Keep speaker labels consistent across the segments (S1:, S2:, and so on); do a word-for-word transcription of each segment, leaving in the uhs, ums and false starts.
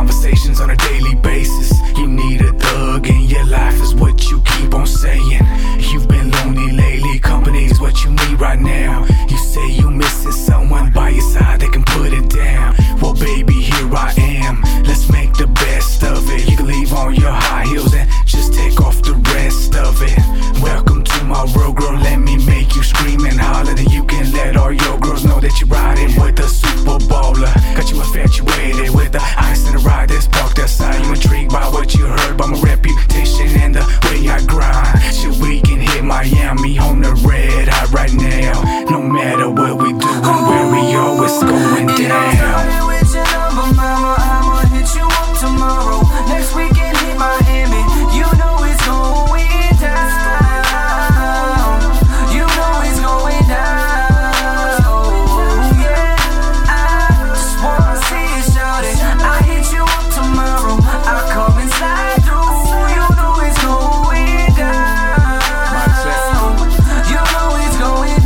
S1: conversations on a daily basis. You need a thug in your life is what you keep on saying. You've been lonely lately, company is what you need right now. You say you missing someone by your side that can put it down. Well baby, here I am, let's make the best of it. You can leave on your high heels and just take off the rest of it. Welcome to my world, girl, let me make you scream and holler. Then you can let all your girls know that you're riding with a Super Bowler. Got you infatuated with the ice and the ride that's parked outside. You intrigued by what you heard about my reputation and the way I grind. Shit, we can hit Miami on the red eye right now. No matter what we do and where we are, it's going down.
S2: With your number, mama, I'ma hit you up tomorrow. Next weekend hit Miami. You know it's going down. You know it's going down. Oh yeah, I just wanna see you shout it. I hit you up tomorrow. I come and slide through. You know it's going down. You know it's going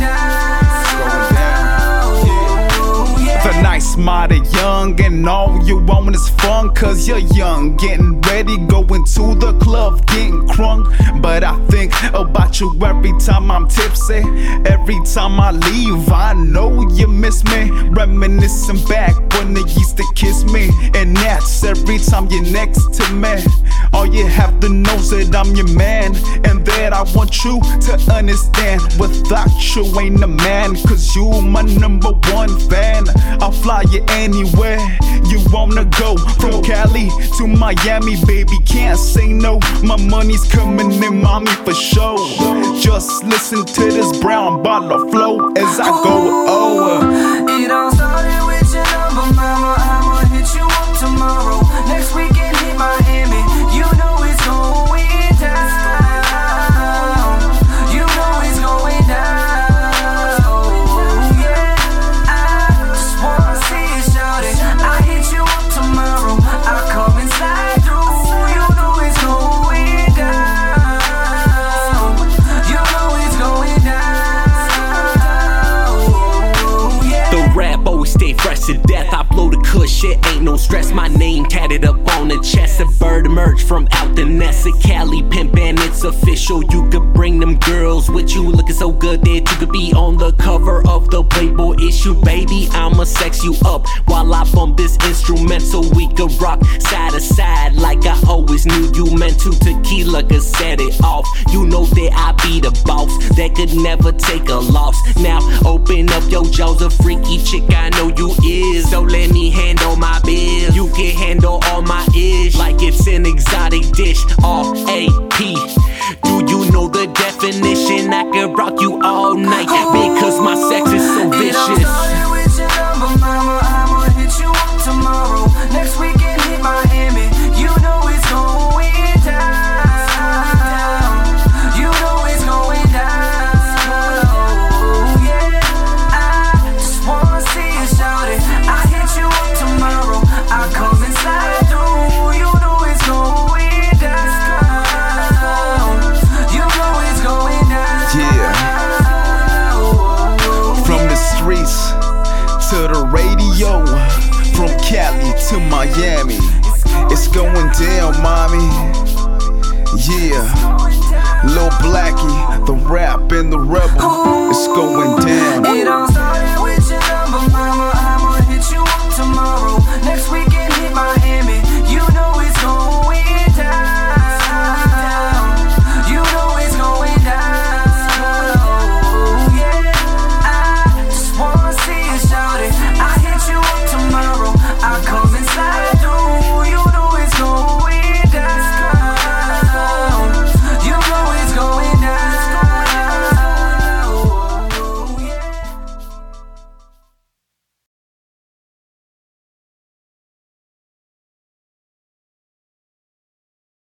S2: down.
S3: The night smarter, young, and all you want is fun, cause you're young. Getting ready, going to the club, getting crunk. But I think about you every time I'm tipsy. Every time I leave, I know you miss me. Reminiscing back when they used to kiss me. And that's every time you're next to me. All you have to know is that I'm your man, and that I want you to understand. Without you ain't a man, cause you my number one fan. I'll fly you anywhere you wanna go. From Cali to Miami, baby, can't say no. My money's coming in, mommy, for sure. Just listen to this brown bottle flow as I go over.
S2: It all started with your number, mama. I'ma hit you up tomorrow. Next weekend hit Miami. You know it's going down. You know it's going down. Oh yeah, I just wanna see you shout it. I hit you up tomorrow. I come and slide through. You know it's going down. You know it's going down. Oh yeah.
S4: The rap always stay fresh to death. I blow the kush, shit ain't no stress. My name tatted up on the chest. A bird emerged from out the nest. A Cali pimp and it's official. You could bring them girls with you, looking so good that you could be on the cover of the Playboy issue. Baby, I'ma sex you up while I bump this instrumental. We could rock side to side like I always knew you meant to. Tequila could set it off. You know that I be the boss that could never take a loss. Now open up your jaws, a freaky chick I know you is. So let me handle my biz. You can handle all my ish like it's an exotic dish. R A P. Do you know the definition? I can rock you all night because my sex is so
S2: It all
S4: vicious.
S2: started with your number, mama. I'ma hit you up tomorrow. Next weekend hit Miami. You know it's going down. You know it's going down. Oh yeah, I just wanna see you shout it. I hit you up tomorrow. I come and slide through. You know it's going down. You know it's going down.
S3: Yeah. From the streets to the radio, from Cali to Miami, it's going down, mommy. Yeah, Lil Blackie, the rap and the rebel, it's going down.
S2: It all started with your number, mama. I'ma hit you up tomorrow. Next week.